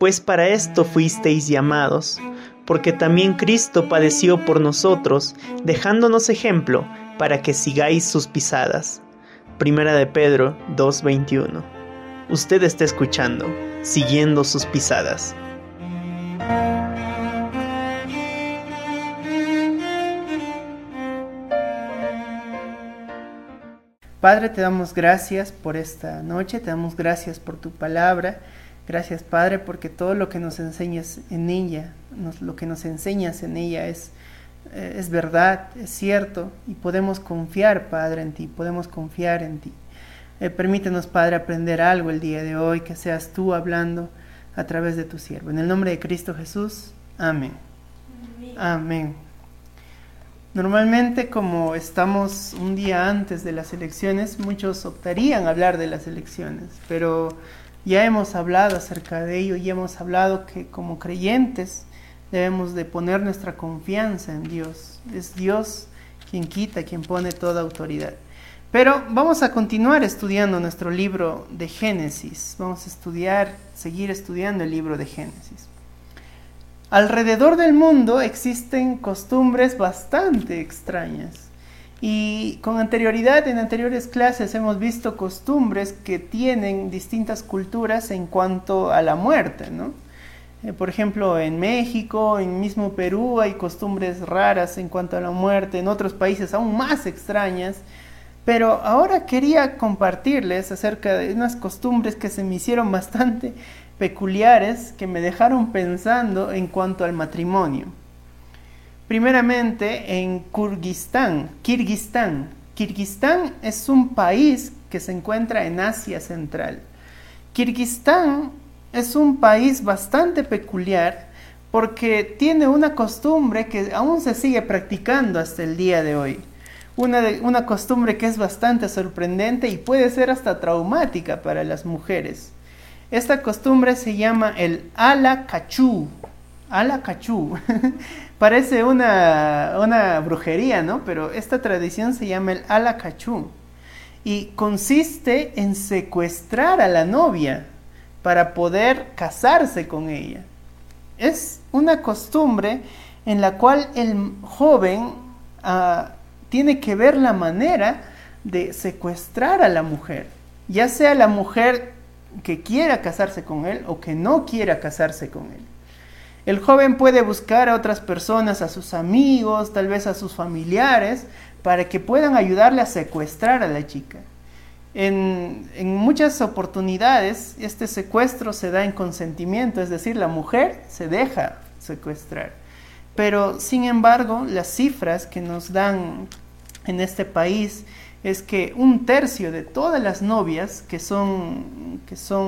pues para esto fuisteis llamados, porque también Cristo padeció por nosotros, dejándonos ejemplo para que sigáis sus pisadas. Primera de Pedro 2:21. Usted está escuchando, siguiendo sus pisadas. Padre, te damos gracias por esta noche, te damos gracias por tu palabra. Gracias, Padre, porque todo lo que nos enseñas en ella, lo que nos enseñas en ella es verdad, es cierto, y podemos confiar, Padre, en ti, podemos confiar en ti. Permítenos, Padre, aprender algo el día de hoy, que seas tú hablando a través de tu siervo. En el nombre de Cristo Jesús, amén. Amén. Normalmente, como estamos un día antes de las elecciones, muchos optarían a hablar de las elecciones, pero ya hemos hablado acerca de ello y hemos hablado que como creyentes debemos de poner nuestra confianza en Dios. Es Dios quien quita, quien pone toda autoridad. Pero vamos a continuar estudiando nuestro libro de Génesis. Vamos a seguir estudiando el libro de Génesis. Alrededor del mundo existen costumbres bastante extrañas. Y con anterioridad, en anteriores clases, hemos visto costumbres que tienen distintas culturas en cuanto a la muerte, ¿no? Por ejemplo, en México, en mismo Perú, hay costumbres raras en cuanto a la muerte, en otros países aún más extrañas. Pero ahora quería compartirles acerca de unas costumbres que se me hicieron bastante peculiares, que me dejaron pensando en cuanto al matrimonio. Primeramente en Kirguistán. Kirguistán es un país que se encuentra en Asia Central. Kirguistán es un país bastante peculiar porque tiene una costumbre que aún se sigue practicando hasta el día de hoy. Una costumbre que es bastante sorprendente y puede ser hasta traumática para las mujeres. Esta costumbre se llama el ala cachú. Ala cachú. Parece una brujería, ¿no? Pero esta tradición se llama el ala cachú. Y consiste en secuestrar a la novia para poder casarse con ella. Es una costumbre en la cual el joven tiene que ver la manera de secuestrar a la mujer. Ya sea la mujer que quiera casarse con él o que no quiera casarse con él. El joven puede buscar a otras personas, a sus amigos, tal vez a sus familiares, para que puedan ayudarle a secuestrar a la chica. En muchas oportunidades, este secuestro se da en consentimiento, es decir, la mujer se deja secuestrar. Pero, sin embargo, las cifras que nos dan en este país es que 1/3 de todas las novias que son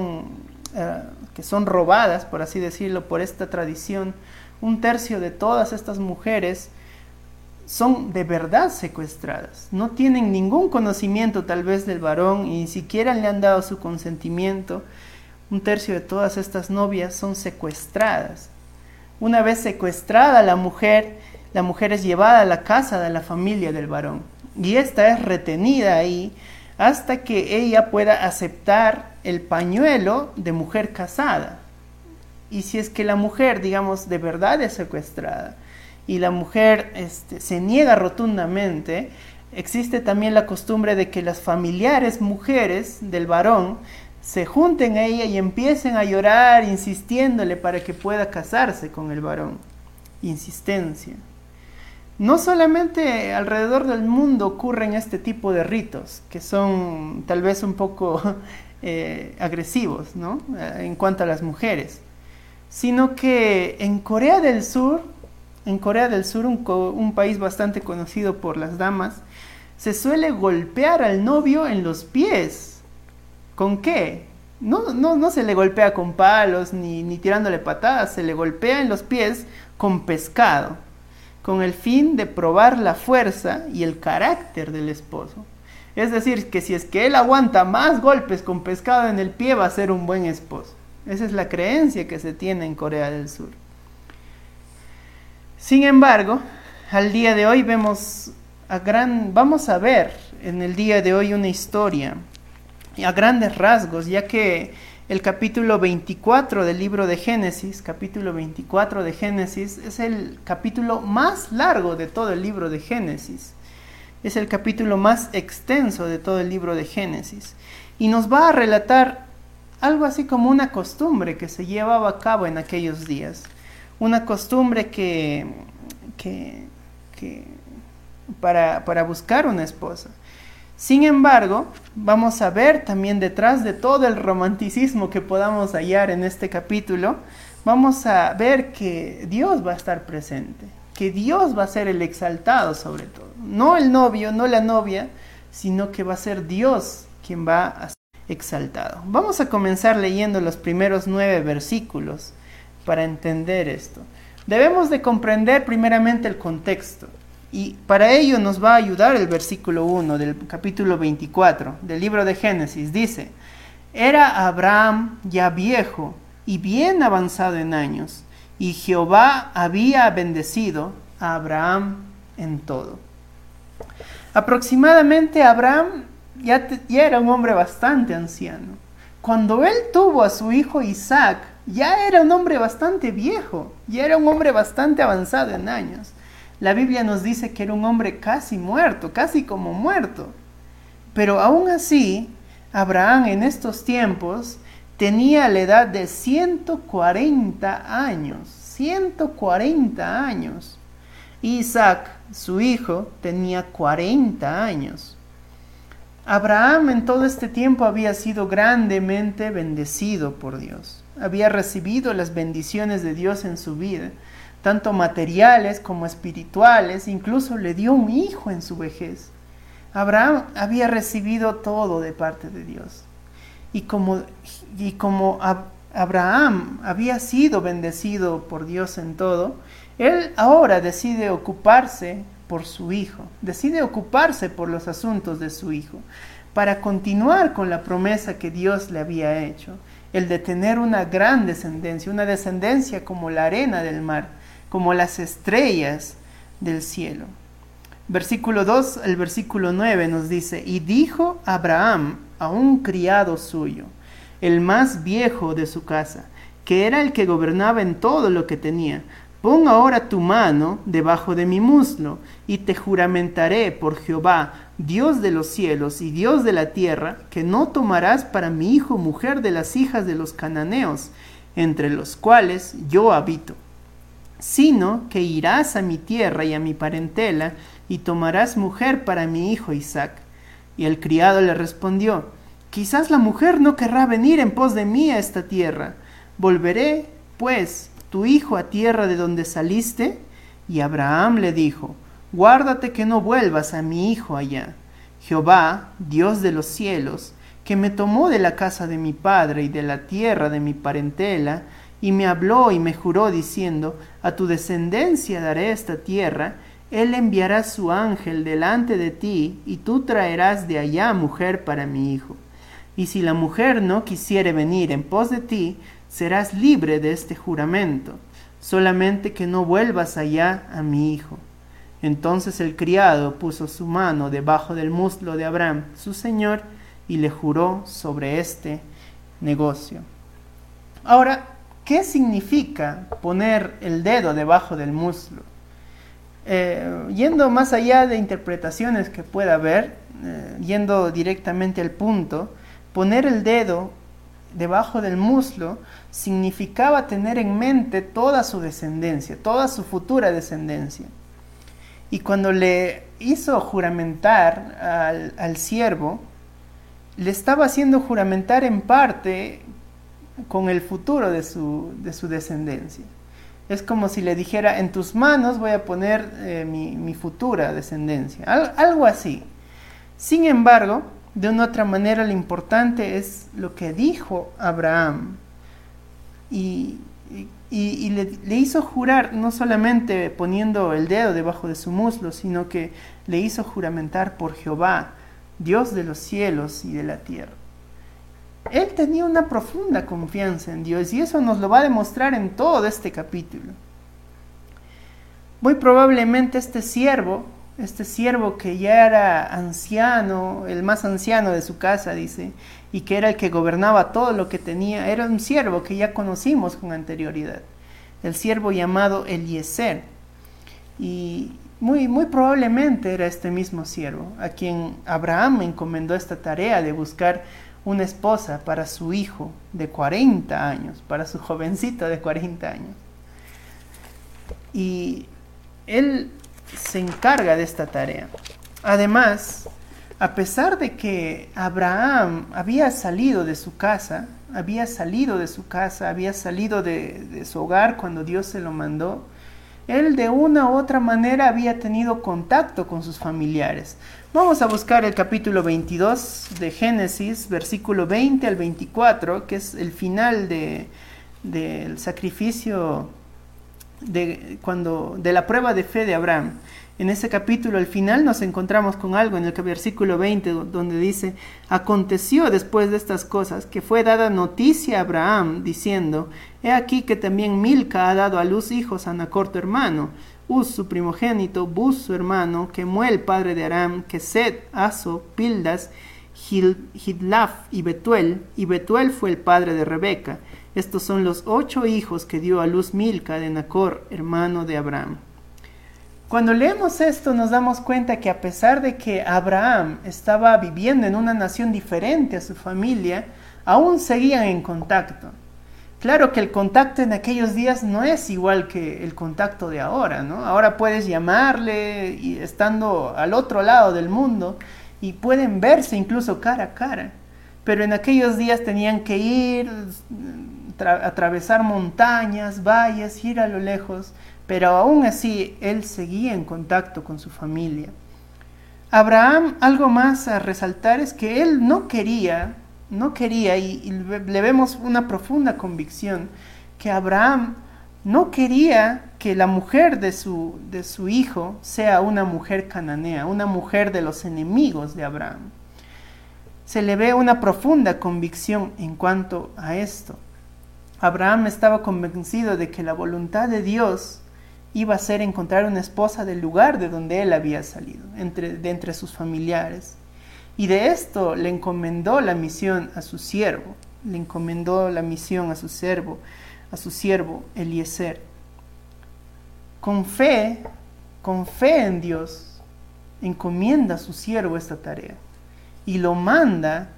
robadas, por así decirlo, por esta tradición, 1/3 de todas estas mujeres son de verdad secuestradas. No tienen ningún conocimiento tal vez del varón y ni siquiera le han dado su consentimiento. 1/3 de todas estas novias son secuestradas. Una vez secuestrada la mujer es llevada a la casa de la familia del varón. Y esta es retenida ahí hasta que ella pueda aceptar el pañuelo de mujer casada. Y si es que la mujer, digamos, de verdad es secuestrada y la mujer se niega rotundamente, existe también la costumbre de que las familiares mujeres del varón se junten a ella y empiecen a llorar insistiéndole para que pueda casarse con el varón. Insistencia. No solamente alrededor del mundo ocurren este tipo de ritos, que son tal vez un poco agresivos, ¿no? En cuanto a las mujeres, sino que en Corea del Sur, un país bastante conocido por las damas, se suele golpear al novio en los pies. ¿Con qué? No se le golpea con palos ni tirándole patadas, se le golpea en los pies con pescado, con el fin de probar la fuerza y el carácter del esposo. Es decir, que si es que él aguanta más golpes con pescado en el pie, va a ser un buen esposo. Esa es la creencia que se tiene en Corea del Sur. Sin embargo, al día de hoy vamos a ver en el día de hoy una historia a grandes rasgos, ya que El capítulo 24 del libro de Génesis, capítulo 24 de Génesis, es el capítulo más largo de todo el libro de Génesis. Es el capítulo más extenso de todo el libro de Génesis. Y nos va a relatar algo así como una costumbre que se llevaba a cabo en aquellos días. Una costumbre para buscar una esposa. Sin embargo, vamos a ver también detrás de todo el romanticismo que podamos hallar en este capítulo, vamos a ver que Dios va a estar presente, que Dios va a ser el exaltado sobre todo. No el novio, no la novia, sino que va a ser Dios quien va a ser exaltado. Vamos a comenzar leyendo los primeros 9 versículos para entender esto. Debemos de comprender primeramente el contexto. Y para ello nos va a ayudar el versículo 1 del capítulo 24 del libro de Génesis. Dice: era Abraham ya viejo y bien avanzado en años, y Jehová había bendecido a Abraham en todo. Aproximadamente Abraham ya era un hombre bastante anciano. Cuando él tuvo a su hijo Isaac, ya era un hombre bastante viejo, ya era un hombre bastante avanzado en años. La Biblia nos dice que era un hombre casi muerto, casi como muerto. Pero aún así, Abraham en estos tiempos tenía la edad de 140 años. 140 años. Isaac, su hijo, tenía 40 años. Abraham en todo este tiempo había sido grandemente bendecido por Dios. Había recibido las bendiciones de Dios en su vida, tanto materiales como espirituales. Incluso le dio un hijo en su vejez. Abraham había recibido todo de parte de Dios. Y como Abraham había sido bendecido por Dios en todo, él ahora decide ocuparse por su hijo, decide ocuparse por los asuntos de su hijo, para continuar con la promesa que Dios le había hecho, el de tener una gran descendencia, una descendencia como la arena del mar, como las estrellas del cielo. Versículo 2 al versículo 9 nos dice: y dijo Abraham a un criado suyo, el más viejo de su casa, que era el que gobernaba en todo lo que tenía: pon ahora tu mano debajo de mi muslo, y te juramentaré por Jehová, Dios de los cielos y Dios de la tierra, que no tomarás para mi hijo mujer de las hijas de los cananeos, entre los cuales yo habito, sino que irás a mi tierra y a mi parentela, y tomarás mujer para mi hijo Isaac. Y el criado le respondió: quizás la mujer no querrá venir en pos de mí a esta tierra. ¿Volveré, pues, tu hijo a tierra de donde saliste? Y Abraham le dijo: guárdate que no vuelvas a mi hijo allá. Jehová, Dios de los cielos, que me tomó de la casa de mi padre y de la tierra de mi parentela, y me habló y me juró diciendo: a tu descendencia daré esta tierra, él enviará su ángel delante de ti, y tú traerás de allá mujer para mi hijo. Y si la mujer no quisiere venir en pos de ti, serás libre de este juramento, solamente que no vuelvas allá a mi hijo. Entonces el criado puso su mano debajo del muslo de Abraham, su señor, y le juró sobre este negocio. Ahora, ¿qué significa poner el dedo debajo del muslo? Yendo más allá de interpretaciones que pueda haber, yendo directamente al punto, poner el dedo debajo del muslo significaba tener en mente toda su descendencia, toda su futura descendencia. Y cuando le hizo juramentar al siervo, le estaba haciendo juramentar en parte con el futuro de su descendencia. Es como si le dijera: en tus manos voy a poner mi futura descendencia, algo así. Sin embargo, de una otra manera, lo importante es lo que dijo Abraham. Y le hizo jurar, no solamente poniendo el dedo debajo de su muslo, sino que le hizo juramentar por Jehová, Dios de los cielos y de la tierra. Él tenía una profunda confianza en Dios, y eso nos lo va a demostrar en todo este capítulo. Muy probablemente este siervo que ya era anciano, el más anciano de su casa, dice, y que era el que gobernaba todo lo que tenía, era un siervo que ya conocimos con anterioridad, el siervo llamado Eliezer. Y muy probablemente era este mismo siervo a quien Abraham encomendó esta tarea de buscar una esposa para su hijo de 40 años, para su jovencito de 40 años. Y él se encarga de esta tarea. Además, a pesar de que Abraham había salido de su casa, había salido de su hogar cuando Dios se lo mandó, él de una u otra manera había tenido contacto con sus familiares. Vamos a buscar el capítulo 22 de Génesis, versículo 20 al 24, que es el final del sacrificio de la prueba de fe de Abraham. En ese capítulo, al final, nos encontramos con algo en el versículo 20, donde dice: aconteció después de estas cosas que fue dada noticia a Abraham, diciendo: he aquí que también Milca ha dado a luz hijos a Nacor tu hermano, Uz su primogénito, Buz su hermano, Kemuel padre de Aram, Kesed, Aso, Pildas, Hidlaf y Betuel fue el padre de Rebeca. Estos son los 8 hijos que dio a luz Milca de Nacor, hermano de Abraham. Cuando leemos esto nos damos cuenta que a pesar de que Abraham estaba viviendo en una nación diferente a su familia, aún seguían en contacto. Claro que el contacto en aquellos días no es igual que el contacto de ahora, ¿no? Ahora puedes llamarle y estando al otro lado del mundo y pueden verse incluso cara a cara. Pero en aquellos días tenían que ir, atravesar montañas, valles, ir a lo lejos. Pero aún así, él seguía en contacto con su familia. Abraham, algo más a resaltar es que él no quería, y le vemos una profunda convicción, que Abraham no quería que la mujer de su hijo sea una mujer cananea, una mujer de los enemigos de Abraham. Se le ve una profunda convicción en cuanto a esto. Abraham estaba convencido de que la voluntad de Dios iba a ser encontrar una esposa del lugar de donde él había salido, de entre sus familiares. Y de esto le encomendó la misión a su siervo, a su siervo Eliezer. Con fe en Dios, encomienda a su siervo esta tarea. Y lo manda,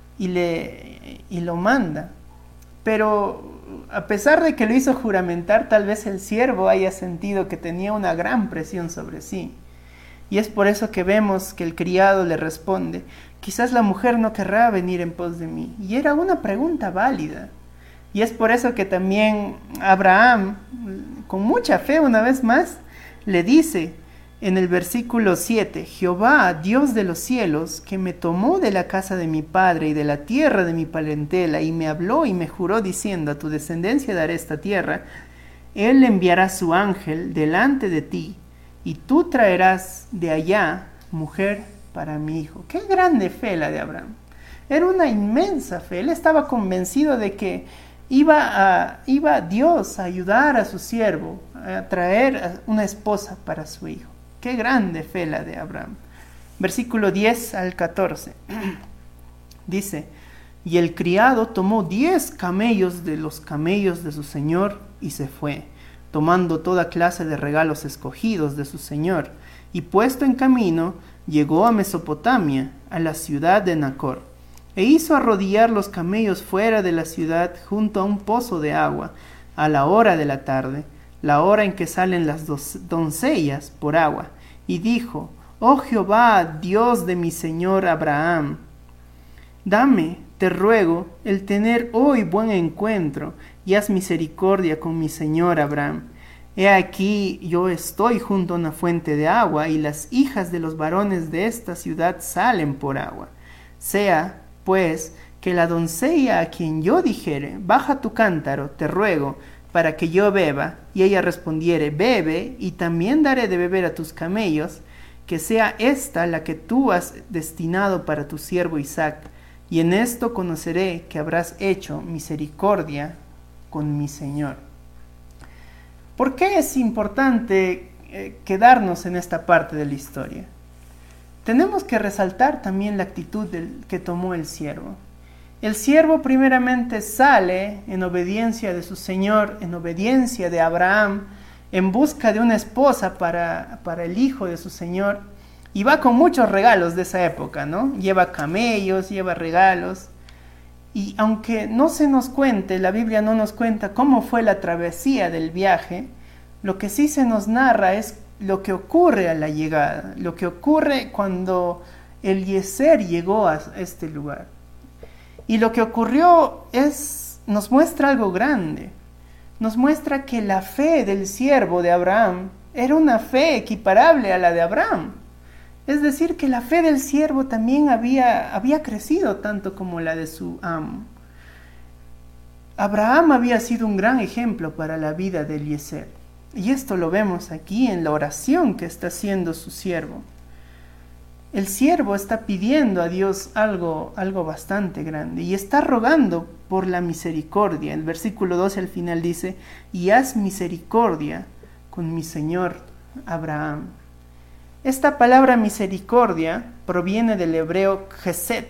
pero a pesar de que lo hizo juramentar, tal vez el siervo haya sentido que tenía una gran presión sobre sí. Y es por eso que vemos que el criado le responde: quizás la mujer no querrá venir en pos de mí. Y era una pregunta válida. Y es por eso que también Abraham, con mucha fe una vez más, le dice en el versículo 7: Jehová, Dios de los cielos, que me tomó de la casa de mi padre y de la tierra de mi parentela, y me habló y me juró diciendo: a tu descendencia daré esta tierra, él enviará su ángel delante de ti, y tú traerás de allá mujer para mi hijo. Qué grande fe la de Abraham. Era una inmensa fe. Él estaba convencido de que iba Dios a ayudar a su siervo a traer una esposa para su hijo. Qué grande fe la de Abraham. Versículo 10 al 14. Dice: y el criado tomó 10 camellos de los camellos de su señor y se fue, tomando toda clase de regalos escogidos de su señor, y puesto en camino, llegó a Mesopotamia, a la ciudad de Nacor, e hizo arrodillar los camellos fuera de la ciudad junto a un pozo de agua, a la hora de la tarde, la hora en que salen las doncellas por agua, y dijo: oh Jehová, Dios de mi señor Abraham, dame, te ruego, el tener hoy buen encuentro, y haz misericordia con mi señor Abraham. He aquí, yo estoy junto a una fuente de agua, y las hijas de los varones de esta ciudad salen por agua. Sea, pues, que la doncella a quien yo dijere: baja tu cántaro, te ruego, para que yo beba, y ella respondiere: bebe, y también daré de beber a tus camellos, que sea esta la que tú has destinado para tu siervo Isaac, y en esto conoceré que habrás hecho misericordia con mi Señor. ¿Por qué es importante quedarnos en esta parte de la historia. Tenemos que resaltar también la actitud que tomó el siervo. El siervo primeramente sale en obediencia de su señor, en obediencia de Abraham, en busca de una esposa para el hijo de su señor, y va con muchos regalos de esa época, ¿no? Lleva camellos, lleva regalos, y aunque no se nos cuente, la Biblia no nos cuenta cómo fue la travesía del viaje, lo que sí se nos narra es lo que ocurre a la llegada, lo que ocurre cuando Eliezer llegó a este lugar. Y lo que ocurrió nos muestra algo grande. Nos muestra que la fe del siervo de Abraham era una fe equiparable a la de Abraham. Es decir, que la fe del siervo también había crecido tanto como la de su amo. Abraham había sido un gran ejemplo para la vida de Eliezer. Y esto lo vemos aquí en la oración que está haciendo su siervo. El siervo está pidiendo a Dios algo bastante grande y está rogando por la misericordia. El versículo 12 al final dice, y haz misericordia con mi señor Abraham. Esta palabra misericordia proviene del hebreo chesed,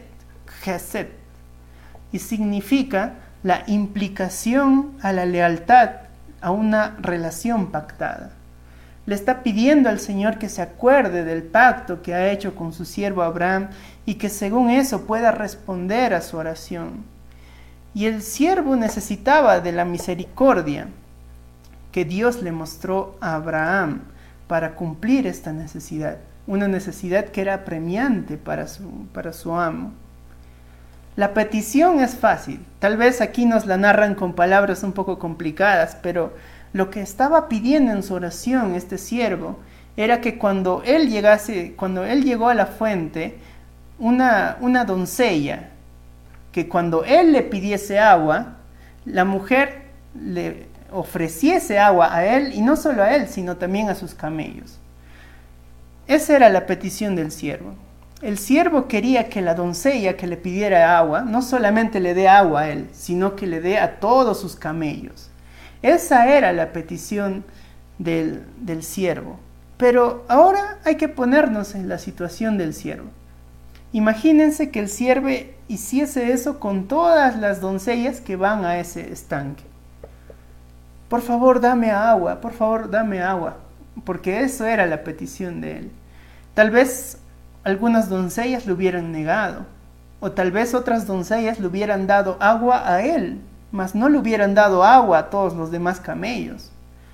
y significa la implicación a la lealtad, a una relación pactada. Le está pidiendo al Señor que se acuerde del pacto que ha hecho con su siervo Abraham y que según eso pueda responder a su oración. Y el siervo necesitaba de la misericordia que Dios le mostró a Abraham para cumplir esta necesidad, una necesidad que era apremiante para su amo. La petición es fácil, tal vez aquí nos la narran con palabras un poco complicadas, pero lo que estaba pidiendo en su oración este siervo era que cuando él llegó a la fuente, una doncella, que cuando él le pidiese agua, la mujer le ofreciese agua a él, y no solo a él, sino también a sus camellos. Esa era la petición del siervo. El siervo quería que la doncella que le pidiera agua, no solamente le dé agua a él, sino que le dé a todos sus camellos. Esa era la petición del siervo. Pero ahora hay que ponernos en la situación del siervo. Imagínense que el siervo hiciese eso con todas las doncellas que van a ese estanque. Por favor, dame agua, porque eso era la petición de él. Tal vez algunas doncellas le hubieran negado, o tal vez otras doncellas le hubieran dado agua a él, mas no le hubieran dado agua a todos los demás camellos.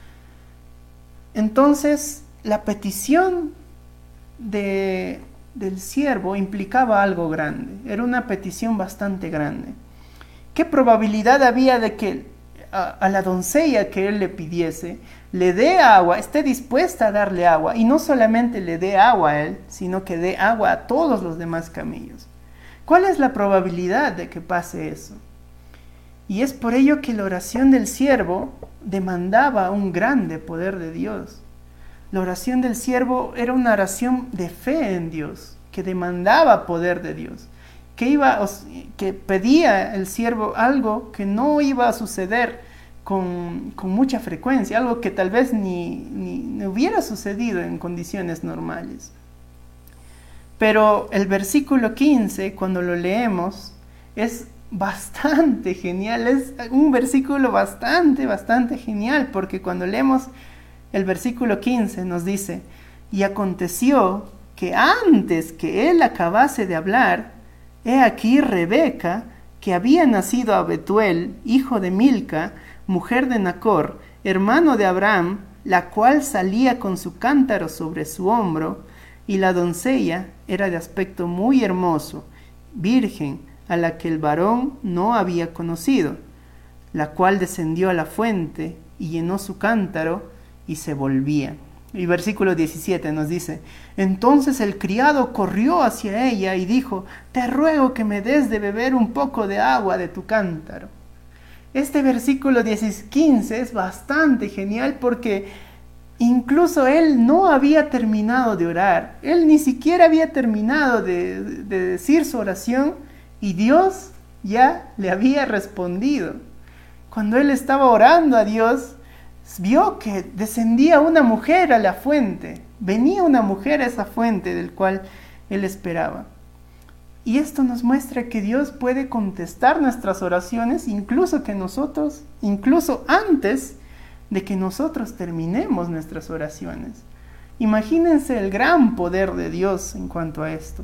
Entonces, la petición del siervo implicaba algo grande, era una petición bastante grande. ¿Qué probabilidad había de que a la doncella que él le pidiese le dé agua, esté dispuesta a darle agua, y no solamente le dé agua a él, sino que dé agua a todos los demás camellos? ¿Cuál es la probabilidad de que pase eso? Y es por ello que la oración del siervo demandaba un grande poder de Dios. La oración del siervo era una oración de fe en Dios, que demandaba poder de Dios, que pedía el siervo algo que no iba a suceder con mucha frecuencia, algo que tal vez ni hubiera sucedido en condiciones normales. Pero el versículo 15, cuando lo leemos, es bastante genial, es un versículo bastante genial, porque cuando leemos el versículo 15 nos dice, y aconteció que antes que él acabase de hablar, he aquí Rebeca, que había nacido a Betuel, hijo de Milca, mujer de Nacor, hermano de Abraham, la cual salía con su cántaro sobre su hombro, y la doncella era de aspecto muy hermoso, virgen, a la que el varón no había conocido, la cual descendió a la fuente y llenó su cántaro y se volvía. Y versículo 17 nos dice, entonces el criado corrió hacia ella y dijo, te ruego que me des de beber un poco de agua de tu cántaro. Este versículo 15 es bastante genial porque incluso él no había terminado de orar, él ni siquiera había terminado de decir su oración y Dios ya le había respondido. Cuando él estaba orando a Dios, vio que descendía una mujer a la fuente, venía una mujer a esa fuente del cual él esperaba. Y esto nos muestra que Dios puede contestar nuestras oraciones incluso antes de que nosotros terminemos nuestras oraciones. Imagínense el gran poder de Dios en cuanto a esto.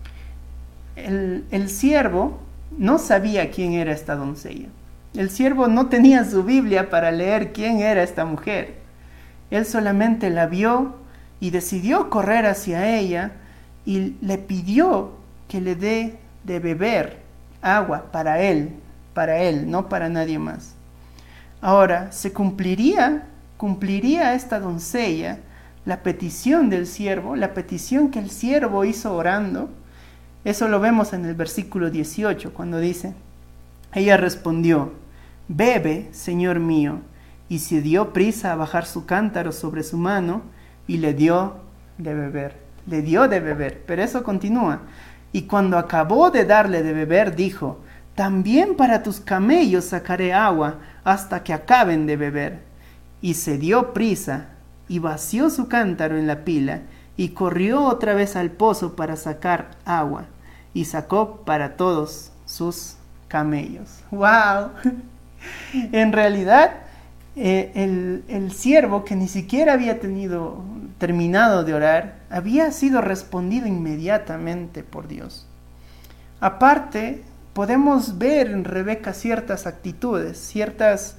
El siervo no sabía quién era esta doncella. El siervo no tenía su Biblia para leer quién era esta mujer. Él solamente la vio y decidió correr hacia ella y le pidió que le dé de beber agua para él, no para nadie más. Ahora, ¿se cumpliría esta doncella la petición del siervo, la petición que el siervo hizo orando? Eso lo vemos en el versículo 18, cuando dice: ella respondió: bebe, señor mío, y se dio prisa a bajar su cántaro sobre su mano y le dio de beber. Pero eso continúa. Y cuando acabó de darle de beber, dijo: también para tus camellos sacaré agua hasta que acaben de beber. Y se dio prisa y vació su cántaro en la pila y corrió otra vez al pozo para sacar agua, y sacó para todos sus camellos. ¡Wow! En realidad, el siervo, que ni siquiera había terminado de orar, había sido respondido inmediatamente por Dios. Aparte, podemos ver en Rebeca ciertas actitudes, ciertas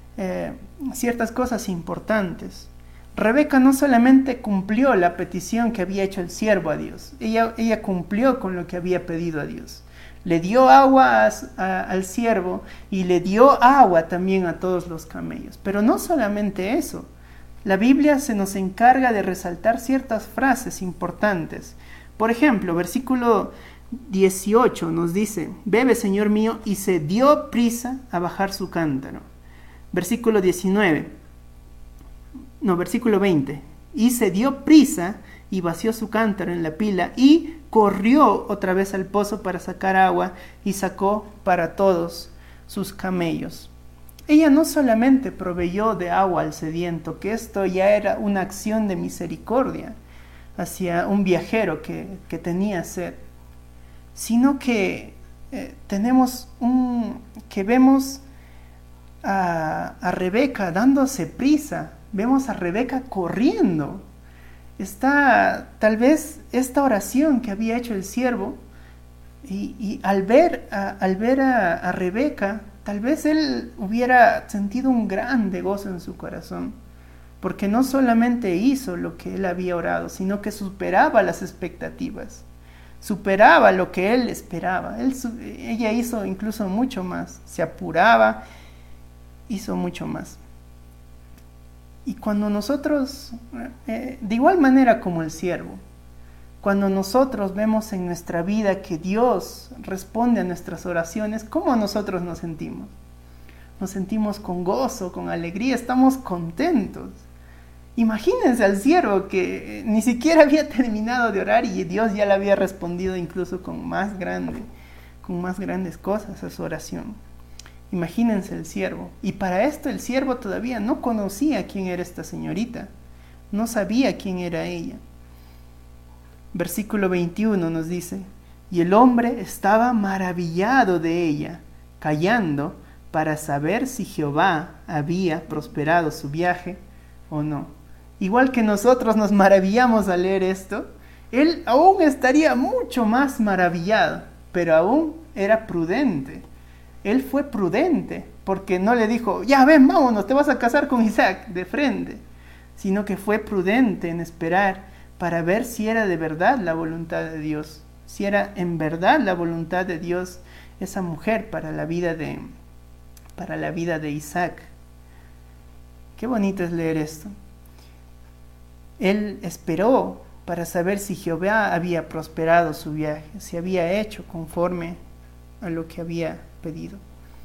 cosas importantes. Rebeca no solamente cumplió la petición que había hecho el siervo a Dios, ella cumplió con lo que había pedido a Dios. Le dio agua al siervo y le dio agua también a todos los camellos. Pero no solamente eso, la Biblia se nos encarga de resaltar ciertas frases importantes. Por ejemplo, versículo 18 nos dice: bebe, Señor mío, y se dio prisa a bajar su cántaro. Versículo 20, y se dio prisa y vació su cántaro en la pila y corrió otra vez al pozo para sacar agua y sacó para todos sus camellos. Ella no solamente proveyó de agua al sediento, que esto ya era una acción de misericordia hacia un viajero que tenía sed, sino que vemos a Rebeca dándose prisa, vemos a Rebeca corriendo. Tal vez esta oración que había hecho el siervo, y al ver a Rebeca, tal vez él hubiera sentido un grande gozo en su corazón, porque no solamente hizo lo que él había orado, sino que superaba las expectativas, superaba lo que él esperaba. Ella hizo incluso mucho más, se apuraba, hizo mucho más. Y cuando nosotros, de igual manera como el siervo, cuando nosotros vemos en nuestra vida que Dios responde a nuestras oraciones, ¿cómo nosotros nos sentimos? Nos sentimos con gozo, con alegría, estamos contentos. Imagínense al siervo que ni siquiera había terminado de orar y Dios ya le había respondido incluso con más grandes cosas a su oración. Imagínense el siervo. Y para esto el siervo todavía no conocía quién era esta señorita, no sabía quién era ella. Versículo 21 nos dice: y el hombre estaba maravillado de ella, callando para saber si Jehová había prosperado su viaje o no. Igual que nosotros nos maravillamos al leer esto, él aún estaría mucho más maravillado, pero aún era prudente. Él fue prudente, porque no le dijo: ya ven, vámonos, te vas a casar con Isaac de frente, sino que fue prudente en esperar para ver si era de verdad la voluntad de Dios, si era en verdad la voluntad de Dios esa mujer para la vida de Isaac. Qué bonito es leer esto. Él esperó para saber si Jehová había prosperado su viaje, si había hecho conforme a lo que había pedido.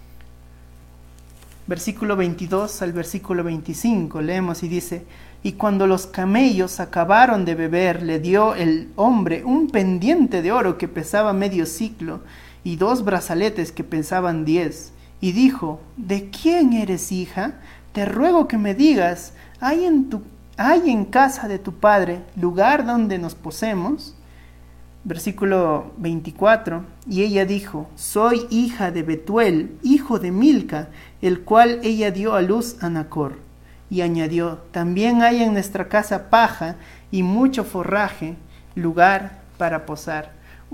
Versículo 22 al versículo 25 leemos y dice: y cuando los camellos acabaron de beber, le dio el hombre un pendiente de oro que pesaba medio siclo y 2 brazaletes que pesaban 10, y dijo: ¿de quién eres hija? te ruego que me digas, ¿hay en casa de tu padre lugar donde nos posemos? Versículo 24, y ella dijo, soy hija de Betuel, hijo de Milca, el cual ella dio a luz a Nacor. Y añadió, también hay en nuestra casa paja y mucho forraje, lugar para posar.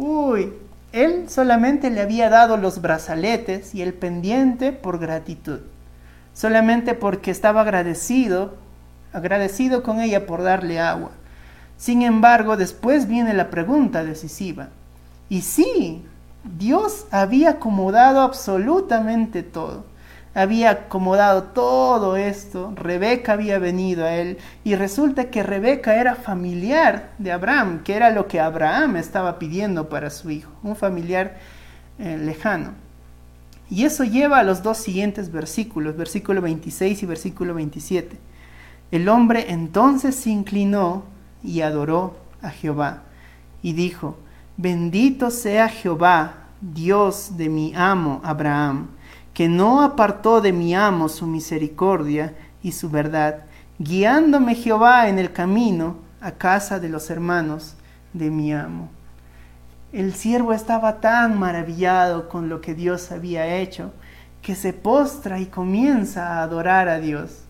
Él solamente le había dado los brazaletes y el pendiente por gratitud, solamente porque estaba agradecido con ella por darle agua. Sin embargo, después viene la pregunta decisiva. Y sí, Dios había acomodado absolutamente todo. Había acomodado todo esto. Rebeca había venido a él. Y resulta que Rebeca era familiar de Abraham, que era lo que Abraham estaba pidiendo para su hijo. Un familiar lejano. Y eso lleva a los dos siguientes versículos, versículo 26 y versículo 27. El hombre entonces se inclinó y adoró a Jehová, y dijo, bendito sea Jehová, Dios de mi amo Abraham, que no apartó de mi amo su misericordia y su verdad, guiándome Jehová en el camino a casa de los hermanos de mi amo. El siervo estaba tan maravillado con lo que Dios había hecho, que se postra y comienza a adorar a Dios.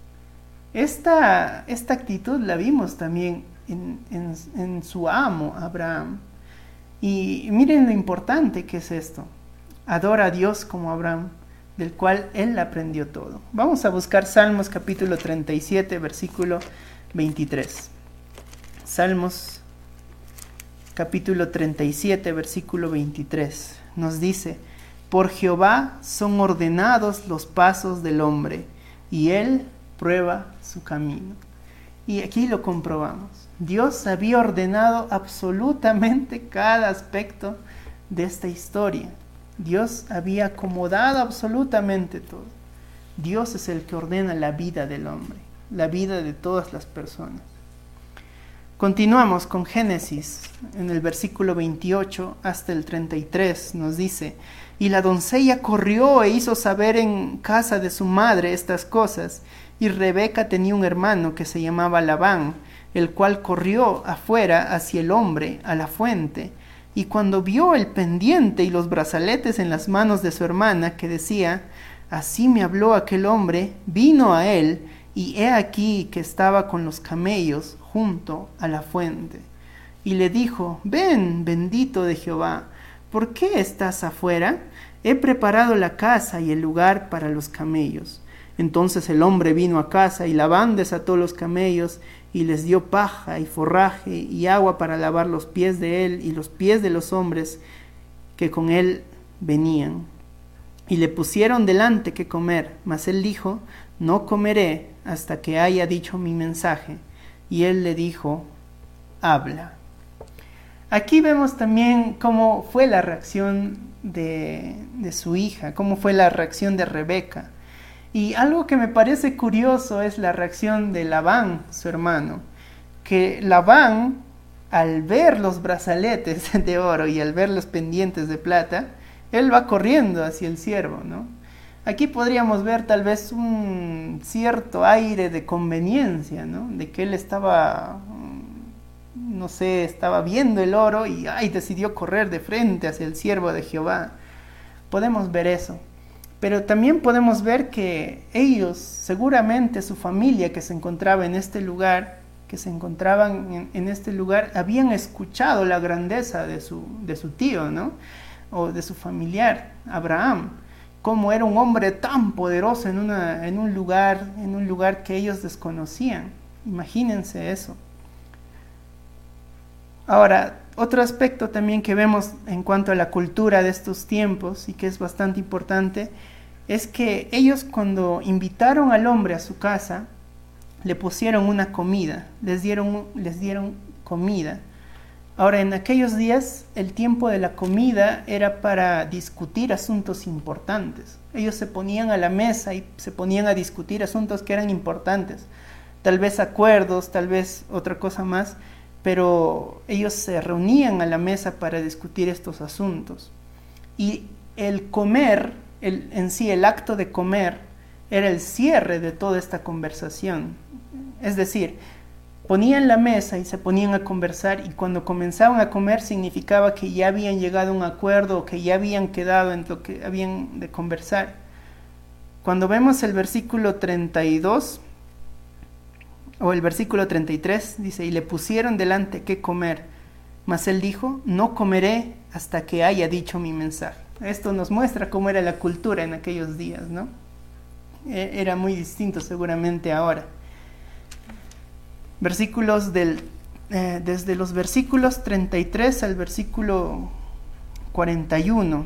Esta actitud la vimos también en su amo Abraham. Y miren lo importante que es esto. Adora a Dios como Abraham, del cual él aprendió todo. Vamos a buscar Salmos capítulo 37, versículo 23. Salmos capítulo 37, versículo 23. Nos dice, por Jehová son ordenados los pasos del hombre, y él prueba su camino. Y aquí lo comprobamos. Dios había ordenado absolutamente cada aspecto de esta historia. Dios había acomodado absolutamente todo. Dios es el que ordena la vida del hombre, la vida de todas las personas. Continuamos con Génesis, en el versículo 28 hasta el 33, nos dice, y la doncella corrió e hizo saber en casa de su madre estas cosas, y Rebeca tenía un hermano que se llamaba Labán, el cual corrió afuera hacia el hombre, a la fuente, y cuando vio el pendiente y los brazaletes en las manos de su hermana, que decía, así me habló aquel hombre, vino a él, y he aquí que estaba con los camellos junto a la fuente. Y le dijo, ven, bendito de Jehová, ¿por qué estás afuera? He preparado la casa y el lugar para los camellos. Entonces el hombre vino a casa, y Labán desató los camellos, y les dio paja y forraje y agua para lavar los pies de él y los pies de los hombres que con él venían. Y le pusieron delante que comer, mas él dijo, no comeré hasta que haya dicho mi mensaje. Y él le dijo, habla. Aquí vemos también cómo fue la reacción de su hija, cómo fue la reacción de Rebeca. Y algo que me parece curioso es la reacción de Labán, su hermano, que Labán, al ver los brazaletes de oro y al ver los pendientes de plata, él va corriendo hacia el siervo, ¿no? Aquí podríamos ver tal vez un cierto aire de conveniencia, ¿no? De que él estaba, no sé, estaba viendo el oro y decidió correr de frente hacia el siervo de Jehová. Podemos ver eso. Pero también podemos ver que ellos, seguramente su familia que se encontraba en este lugar, en este lugar, habían escuchado la grandeza de su tío, ¿no? O de su familiar, Abraham, cómo era un hombre tan poderoso en un lugar que ellos desconocían. Imagínense eso. Ahora, otro aspecto también que vemos en cuanto a la cultura de estos tiempos y que es bastante importante, es que ellos cuando invitaron al hombre a su casa, le pusieron una comida, les dieron comida. Ahora, en aquellos días, el tiempo de la comida era para discutir asuntos importantes. Ellos se ponían a la mesa y se ponían a discutir asuntos que eran importantes. Tal vez acuerdos, tal vez otra cosa más, pero ellos se reunían a la mesa para discutir estos asuntos. Y el comer, el acto de comer, era el cierre de toda esta conversación. Es decir, ponían la mesa y se ponían a conversar, y cuando comenzaban a comer significaba que ya habían llegado a un acuerdo o que ya habían quedado en lo que habían de conversar. Cuando vemos el versículo 32 o el versículo 33, dice: y le pusieron delante qué comer, mas él dijo: no comeré hasta que haya dicho mi mensaje. Esto nos muestra cómo era la cultura en aquellos días, ¿no? Era muy distinto seguramente ahora. Versículos desde los versículos 33 al versículo 41.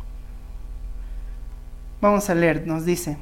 Vamos a leer, nos dice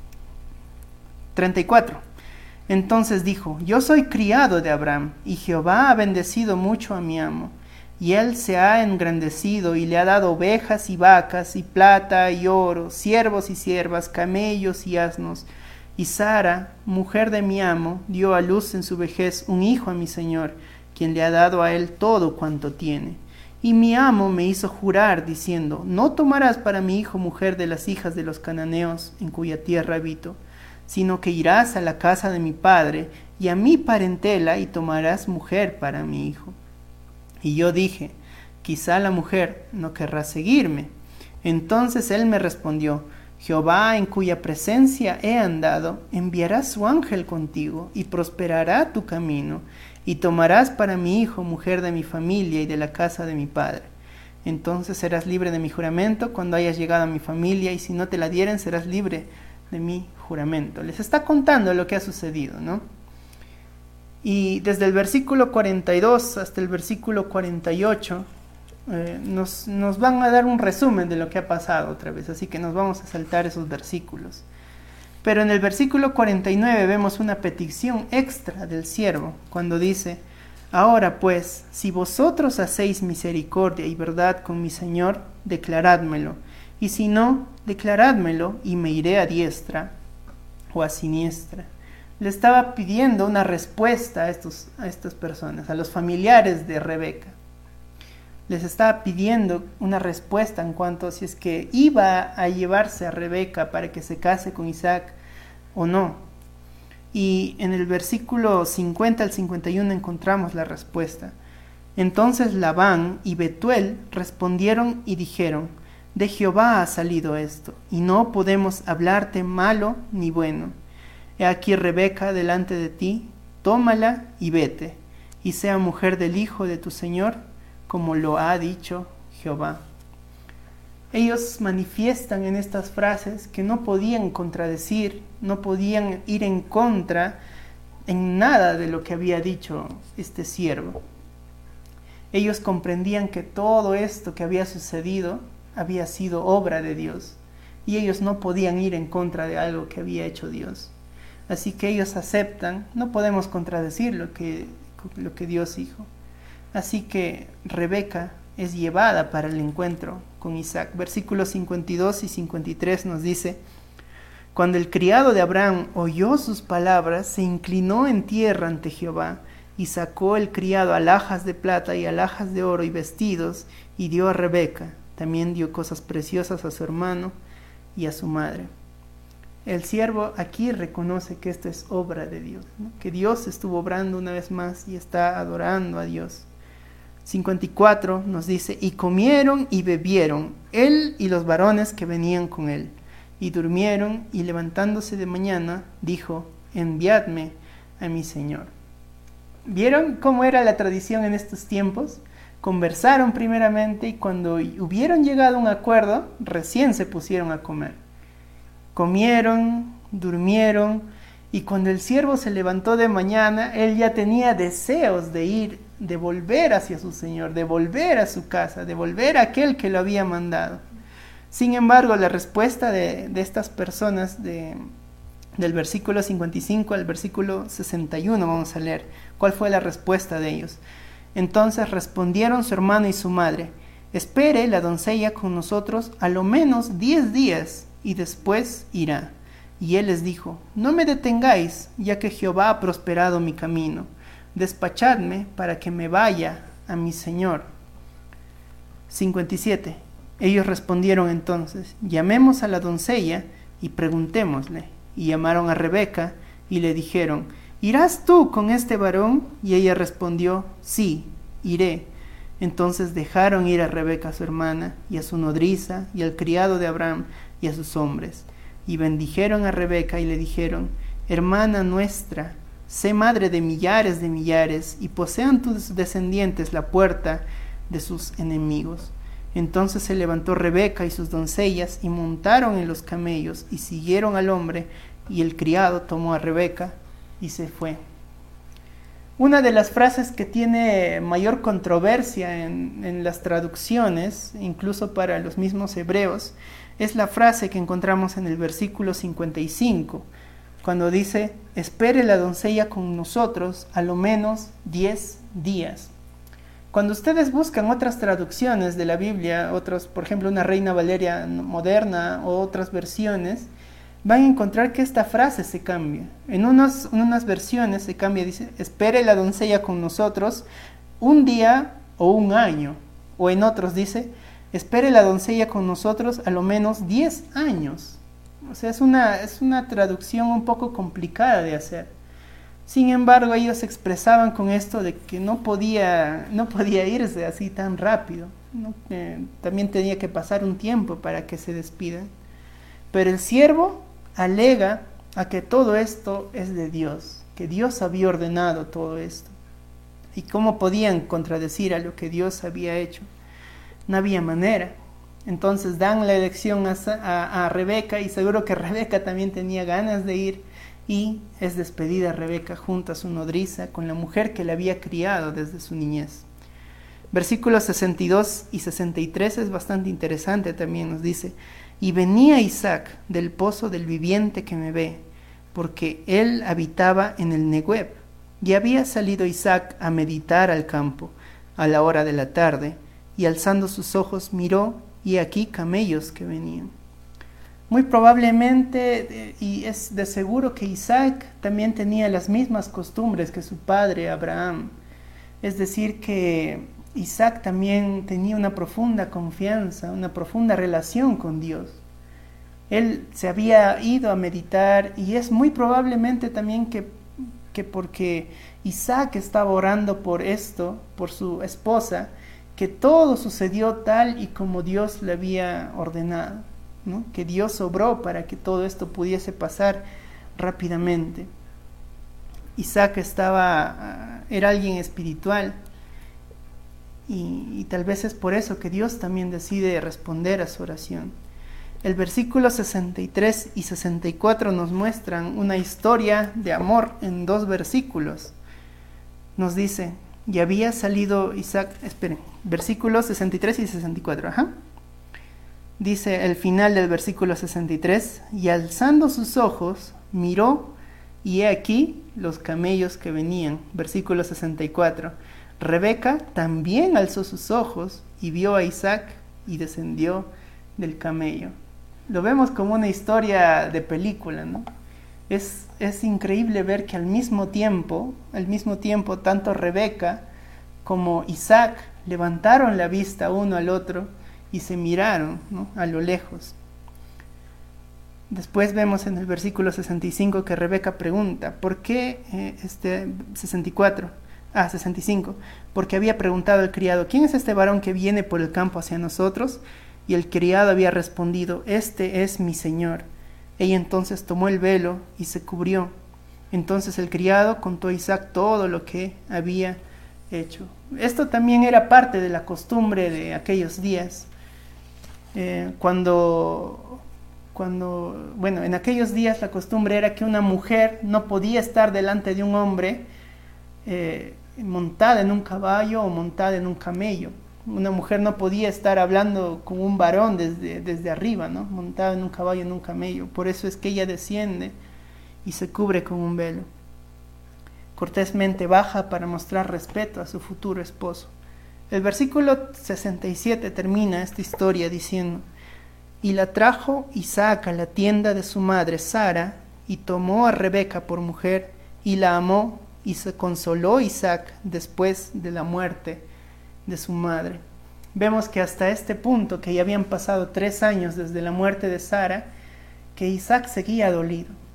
34. Entonces dijo: yo soy criado de Abraham, y Jehová ha bendecido mucho a mi amo, y él se ha engrandecido y le ha dado ovejas y vacas y plata y oro, siervos y siervas, camellos y asnos. Y Sara, mujer de mi amo, dio a luz en su vejez un hijo a mi señor, quien le ha dado a él todo cuanto tiene. Y mi amo me hizo jurar, diciendo: no tomarás para mi hijo mujer de las hijas de los cananeos, en cuya tierra habito, sino que irás a la casa de mi padre y a mi parentela y tomarás mujer para mi hijo. Y yo dije: quizá la mujer no querrá seguirme. Entonces él me respondió: Jehová, en cuya presencia he andado, enviará su ángel contigo, y prosperará tu camino, y tomarás para mi hijo mujer de mi familia y de la casa de mi padre. Entonces serás libre de mi juramento cuando hayas llegado a mi familia, y si no te la dieren, serás libre de mi juramento. Les está contando lo que ha sucedido, ¿no? Y desde el versículo 42 hasta el versículo 48, nos van a dar un resumen de lo que ha pasado otra vez, así que nos vamos a saltar esos versículos. Pero en el versículo 49 vemos una petición extra del siervo, cuando dice: ahora pues, si vosotros hacéis misericordia y verdad con mi señor, declarádmelo, y si no, declarádmelo, y me iré a diestra o a siniestra. Le estaba pidiendo una respuesta a estas personas, a los familiares de Rebeca. Les estaba pidiendo una respuesta en cuanto a si es que iba a llevarse a Rebeca para que se case con Isaac o no. Y en el versículo 50 al 51 encontramos la respuesta. Entonces Labán y Betuel respondieron y dijeron: de Jehová ha salido esto, y no podemos hablarte malo ni bueno. He aquí Rebeca delante de ti, tómala y vete, y sea mujer del hijo de tu señor, como lo ha dicho Jehová. Ellos manifiestan en estas frases que no podían contradecir, no podían ir en contra en nada de lo que había dicho este siervo. Ellos comprendían que todo esto que había sucedido había sido obra de Dios, y ellos no podían ir en contra de algo que había hecho Dios. Así que ellos aceptan, no podemos contradecir lo que Dios dijo. Así que Rebeca es llevada para el encuentro con Isaac. Versículos 52 y 53 nos dice: cuando el criado de Abraham oyó sus palabras, se inclinó en tierra ante Jehová, y sacó el criado alhajas de plata y alhajas de oro y vestidos, y dio a Rebeca. También dio cosas preciosas a su hermano y a su madre. El siervo aquí reconoce que esto es obra de Dios, ¿no? Que Dios estuvo obrando una vez más y está adorando a Dios. 54 nos dice: y comieron y bebieron, él y los varones que venían con él, y durmieron, y levantándose de mañana, dijo: enviadme a mi señor. ¿Vieron cómo era la tradición en estos tiempos? Conversaron primeramente, y cuando hubieron llegado a un acuerdo, recién se pusieron a comer. Comieron, durmieron, y cuando el siervo se levantó de mañana, él ya tenía deseos de ir, de volver hacia su señor, de volver a su casa, de volver a aquel que lo había mandado. Sin embargo, la respuesta de estas personas, del versículo 55 al versículo 61, vamos a leer cuál fue la respuesta de ellos. Entonces respondieron su hermano y su madre: espere la doncella con nosotros a lo menos 10 días, y después irá. Y él les dijo: no me detengáis, ya que Jehová ha prosperado mi camino. Despachadme para que me vaya a mi señor. 57. Ellos respondieron entonces: llamemos a la doncella y preguntémosle. y llamaron a Rebeca y le dijeron: ¿irás tú con este varón? Y ella respondió: sí, iré. Entonces dejaron ir a Rebeca su hermana, y a su nodriza, y al criado de Abraham, y a sus hombres. Y bendijeron a Rebeca y le dijeron: hermana nuestra, sé madre de millares, y posean tus descendientes la puerta de sus enemigos. Entonces se levantó Rebeca y sus doncellas, y montaron en los camellos, y siguieron al hombre, y el criado tomó a Rebeca y se fue. Una de las frases que tiene mayor controversia en las traducciones, incluso para los mismos hebreos, es la frase que encontramos en el versículo 55, cuando dice: espere la doncella con nosotros a lo menos 10 días. Cuando ustedes buscan otras traducciones de la Biblia, por ejemplo una Reina Valeria moderna o otras versiones, van a encontrar que esta frase se cambia. En unas versiones se cambia, dice: espere la doncella con nosotros un día o un año. O en otros dice: espere la doncella con nosotros a lo menos 10 años. O sea, es una traducción un poco complicada de hacer. Sin embargo, ellos expresaban con esto de que no podía irse así tan rápido, ¿no? También tenía que pasar un tiempo para que se despidan. Pero el siervo alega a que todo esto es de Dios, que Dios había ordenado todo esto. ¿Y cómo podían contradecir a lo que Dios había hecho? No había manera. Entonces dan la elección a Rebeca, y seguro que Rebeca también tenía ganas de ir, y es despedida Rebeca junto a su nodriza con la mujer que la había criado desde su niñez. Versículos 62 y 63 es bastante interesante también. Nos dice: y venía Isaac del pozo del viviente que me ve, porque él habitaba en el Negueb. Y había salido Isaac a meditar al campo a la hora de la tarde, y alzando sus ojos miró, y aquí camellos que venían. Muy probablemente, y es de seguro, que Isaac también tenía las mismas costumbres que su padre Abraham. Es decir, que Isaac también tenía una profunda confianza, una profunda relación con Dios. Él se había ido a meditar, y es muy probablemente también que porque Isaac estaba orando por esto, por su esposa, que todo sucedió tal y como Dios le había ordenado, ¿no? Que Dios obró para que todo esto pudiese pasar rápidamente. Isaac era alguien espiritual, y tal vez es por eso que Dios también decide responder a su oración. El versículo 63 y 64 nos muestran una historia de amor en 2 versículos. Nos dice: y había salido Isaac, versículos 63 y 64, Dice el final del versículo 63: y alzando sus ojos, miró, y he aquí los camellos que venían. Versículo 64: Rebeca también alzó sus ojos, y vio a Isaac, y descendió del camello. Lo vemos como una historia de película, ¿no? Es increíble ver que al mismo tiempo, tanto Rebeca como Isaac levantaron la vista uno al otro y se miraron, ¿no?, a lo lejos. Después vemos en el versículo 65 que Rebeca pregunta: ¿por qué 65? Porque había preguntado el criado: ¿quién es este varón que viene por el campo hacia nosotros? Y el criado había respondido: este es mi señor. Ella entonces tomó el velo y se cubrió. Entonces el criado contó a Isaac todo lo que había hecho. Esto también era parte de la costumbre de aquellos días. En aquellos días la costumbre era que una mujer no podía estar delante de un hombre montada en un caballo o montada en un camello. Una mujer no podía estar hablando con un varón desde arriba, ¿no?, montada en un caballo, en un camello. Por eso es que ella desciende y se cubre con un velo. Cortésmente baja para mostrar respeto a su futuro esposo. El versículo 67 termina esta historia diciendo: y la trajo Isaac a la tienda de su madre Sara, y tomó a Rebeca por mujer, y la amó, y se consoló Isaac después de la muerte de su madre. Vemos que hasta este punto, que ya habían pasado 3 años desde la muerte de Sara, que Isaac seguía dolido,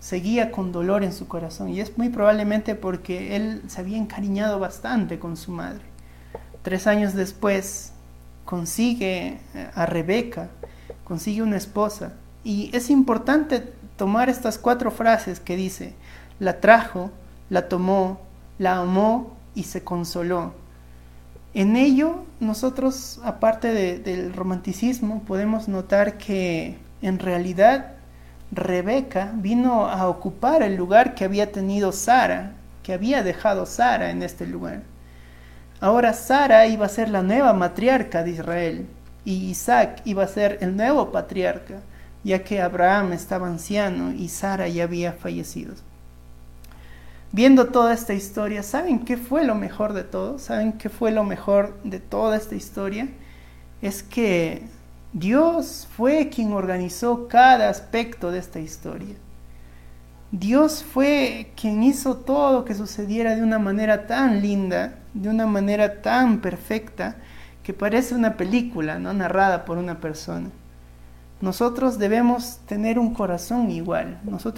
seguía con dolor en su corazón, y es muy probablemente porque él se había encariñado bastante con su madre. 3 años después consigue a Rebeca, consigue una esposa, y es importante tomar estas 4 frases que dice: la trajo, la tomó, la amó y se consoló. En ello nosotros, aparte del romanticismo, podemos notar que en realidad Rebeca vino a ocupar el lugar que había tenido Sara, que había dejado Sara en este lugar. Ahora Sara iba a ser la nueva matriarca de Israel, y Isaac iba a ser el nuevo patriarca, ya que Abraham estaba anciano y Sara ya había fallecido. Viendo toda esta historia, ¿saben qué fue lo mejor de todo? ¿Saben qué fue lo mejor de toda esta historia? Es que Dios fue quien organizó cada aspecto de esta historia. Dios fue quien hizo todo que sucediera de una manera tan linda, de una manera tan perfecta, que parece una película, ¿no?, narrada por una persona. Nosotros debemos tener un corazón igual,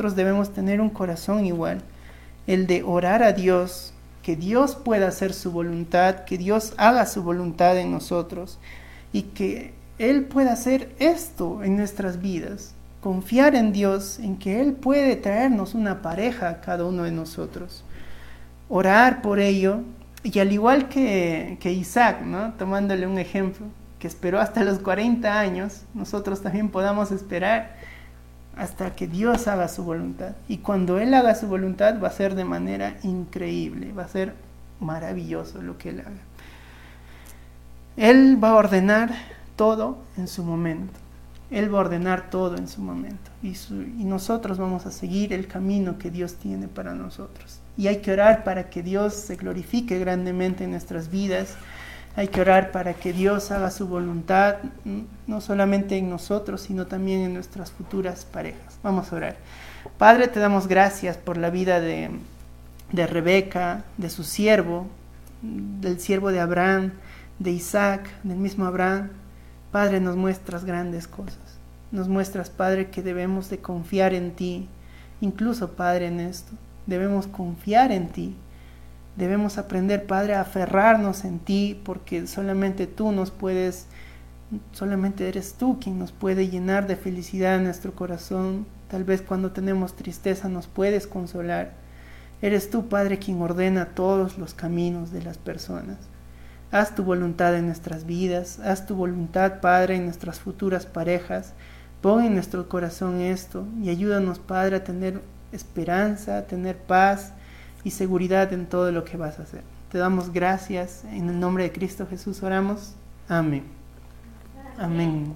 el de orar a Dios, que Dios pueda hacer su voluntad, que Dios haga su voluntad en nosotros, y que Él pueda hacer esto en nuestras vidas. Confiar en Dios, en que Él puede traernos una pareja a cada uno de nosotros. Orar por ello, y al igual que Isaac, ¿no?, tomándole un ejemplo, que esperó hasta los 40 años, nosotros también podamos esperar hasta que Dios haga su voluntad. Y cuando Él haga su voluntad va a ser de manera increíble, va a ser maravilloso lo que Él haga. Él va a ordenar todo en su momento. Él va a ordenar todo en su momento. Y nosotros vamos a seguir el camino que Dios tiene para nosotros. Y hay que orar para que Dios se glorifique grandemente en nuestras vidas. Hay que orar para que Dios haga su voluntad, no solamente en nosotros, sino también en nuestras futuras parejas. Vamos a orar. Padre, te damos gracias por la vida de Rebeca, de su siervo, del siervo de Abraham, de Isaac, del mismo Abraham. Padre, nos muestras grandes cosas. Nos muestras, Padre, que debemos de confiar en ti. Incluso, Padre, en esto. Debemos confiar en ti. Debemos aprender, Padre, a aferrarnos en ti, porque solamente eres tú quien nos puede llenar de felicidad en nuestro corazón. Tal vez cuando tenemos tristeza nos puedes consolar. Eres tú, Padre, quien ordena todos los caminos de las personas. Haz tu voluntad en nuestras vidas, haz tu voluntad, Padre, en nuestras futuras parejas. Pon en nuestro corazón esto y ayúdanos, Padre, a tener esperanza, a tener paz y seguridad en todo lo que vas a hacer. Te damos gracias, en el nombre de Cristo Jesús oramos. Amén. Amén.